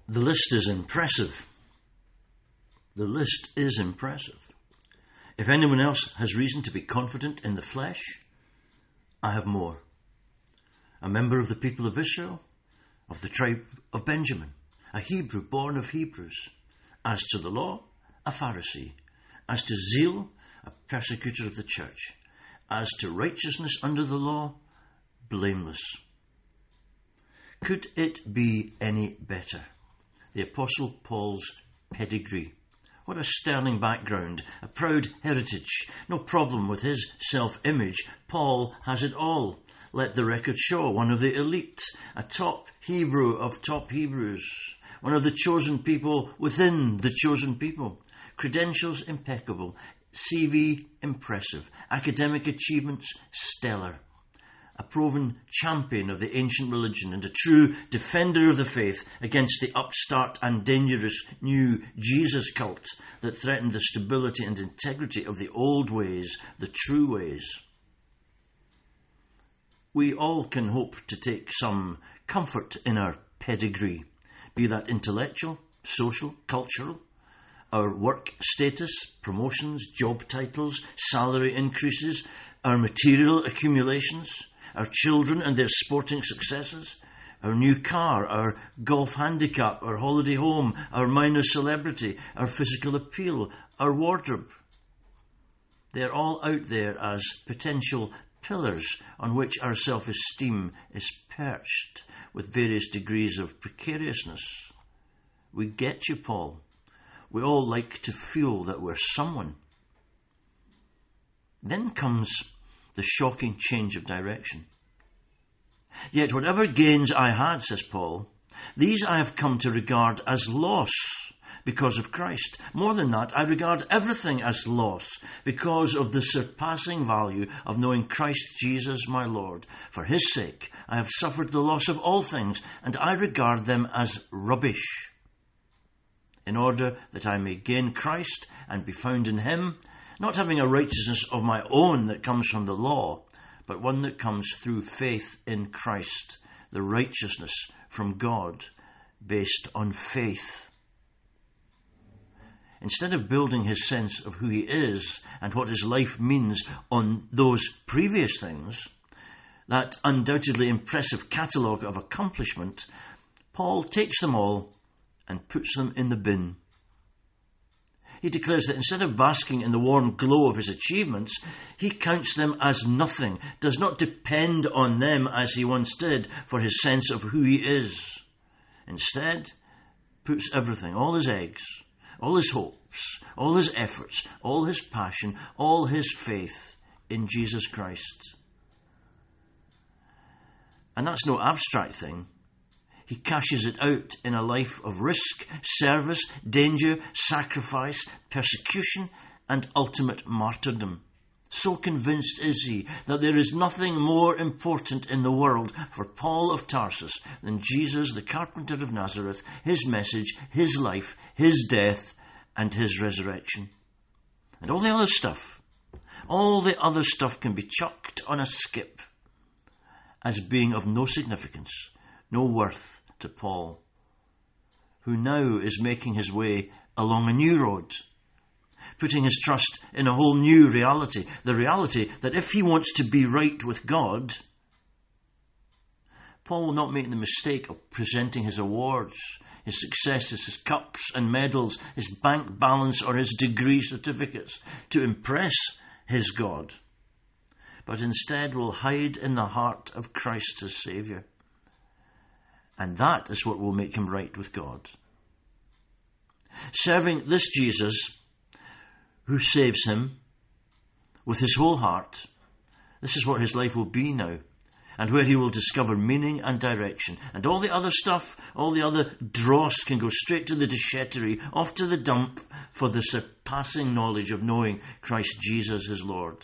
The list is impressive. The list is impressive. If anyone else has reason to be confident in the flesh, I have more. A member of the people of Israel, of the tribe of Benjamin, a Hebrew born of Hebrews. As to the law, a Pharisee. As to zeal, a persecutor of the church. As to righteousness under the law, blameless. Could it be any better? The Apostle Paul's pedigree. What a sterling background, a proud heritage. No problem with his self-image. Paul has it all. Let the record show. One of the elite, a top Hebrew of top Hebrews. One of the chosen people within the chosen people. Credentials impeccable. CV impressive. Academic achievements stellar. A proven champion of the ancient religion and a true defender of the faith against the upstart and dangerous new Jesus cult that threatened the stability and integrity of the old ways, the true ways. We all can hope to take some comfort in our pedigree, be that intellectual, social, cultural, our work status, promotions, job titles, salary increases, our material accumulations, our children and their sporting successes, our new car, our golf handicap, our holiday home, our minor celebrity, our physical appeal, our wardrobe. They're all out there as potential pillars on which our self-esteem is perched with various degrees of precariousness. We get you, Paul. We all like to feel that we're someone. Then comes the shocking change of direction. Yet whatever gains I had, says Paul, these I have come to regard as loss because of Christ. More than that, I regard everything as loss because of the surpassing value of knowing Christ Jesus my Lord. For his sake I have suffered the loss of all things, and I regard them as rubbish, in order that I may gain Christ and be found in him, not having a righteousness of my own that comes from the law, but one that comes through faith in Christ, the righteousness from God based on faith. Instead of building his sense of who he is and what his life means on those previous things, that undoubtedly impressive catalogue of accomplishment, Paul takes them all and puts them in the bin. He declares that instead of basking in the warm glow of his achievements, he counts them as nothing, does not depend on them as he once did for his sense of who he is. Instead, puts everything, all his eggs, all his hopes, all his efforts, all his passion, all his faith in Jesus Christ. And that's no abstract thing. He cashes it out in a life of risk, service, danger, sacrifice, persecution, and ultimate martyrdom. So convinced is he that there is nothing more important in the world for Paul of Tarsus than Jesus, the carpenter of Nazareth, his message, his life, his death, and his resurrection. And all the other stuff can be chucked on a skip as being of no significance, no worth to Paul, who now is making his way along a new road, putting his trust in a whole new reality, the reality that if he wants to be right with God, Paul will not make the mistake of presenting his awards, his successes, his cups and medals, his bank balance or his degree certificates to impress his God, but instead will hide in the heart of Christ as Saviour. And that is what will make him right with God. Serving this Jesus who saves him with his whole heart, this is what his life will be now, and where he will discover meaning and direction. And all the other stuff, all the other dross can go straight to the déchetterie, off to the dump for the surpassing knowledge of knowing Christ Jesus his Lord.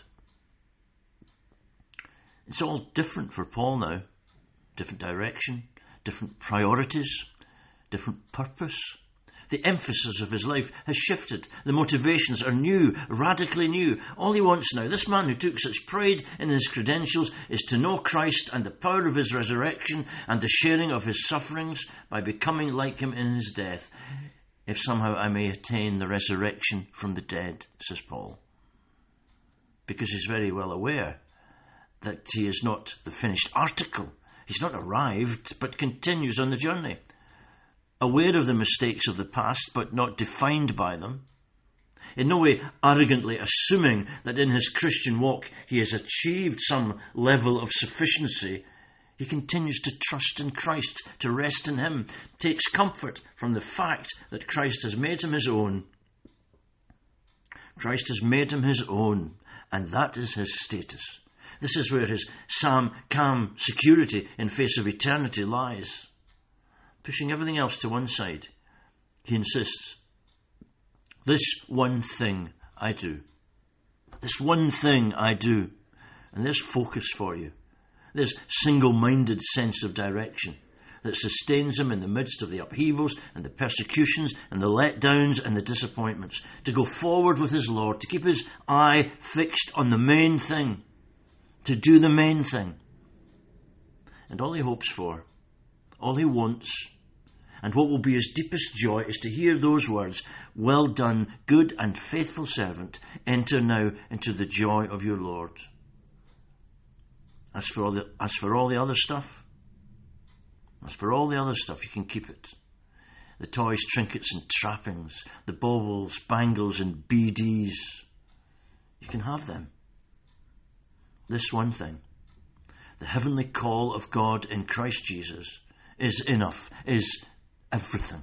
It's all different for Paul now. Different direction, different priorities, different purpose, The emphasis of his life has shifted. The motivations are new, radically new. All he wants now, this man who took such pride in his credentials, is to know Christ and the power of his resurrection and the sharing of his sufferings by becoming like him in his death, if somehow I may attain the resurrection from the dead, says Paul. Because he's very well aware that he is not the finished article. He's not arrived, but continues on the journey. Aware of the mistakes of the past, but not defined by them. In no way arrogantly assuming that in his Christian walk he has achieved some level of sufficiency, he continues to trust in Christ, to rest in him, takes comfort from the fact that Christ has made him his own. Christ has made him his own, and that is his status. This is where his calm security in face of eternity lies. Pushing everything else to one side, he insists, this one thing I do. This one thing I do. And there's focus for you. There's single-minded sense of direction that sustains him in the midst of the upheavals and the persecutions and the letdowns and the disappointments. To go forward with his Lord, to keep his eye fixed on the main thing, to do the main thing. And all he hopes for, all he wants, and what will be his deepest joy is to hear those words, well done, good and faithful servant, enter now into the joy of your Lord. As for all the other stuff, you can keep it. The toys, trinkets and trappings, the baubles, bangles and BDs, you can have them. This one thing, the heavenly call of God in Christ Jesus, is enough, is everything.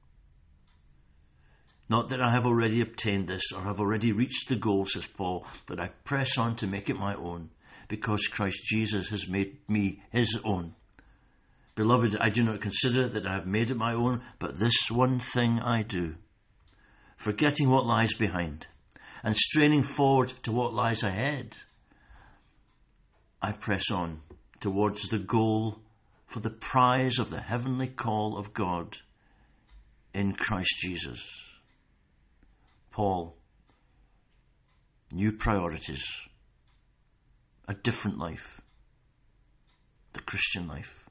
Not that I have already obtained this or have already reached the goal, says Paul, but I press on to make it my own, because Christ Jesus has made me his own. Beloved, I do not consider that I have made it my own, but this one thing I do, forgetting what lies behind and straining forward to what lies ahead, I press on towards the goal for the prize of the heavenly call of God in Christ Jesus. Paul, new priorities, a different life, the Christian life.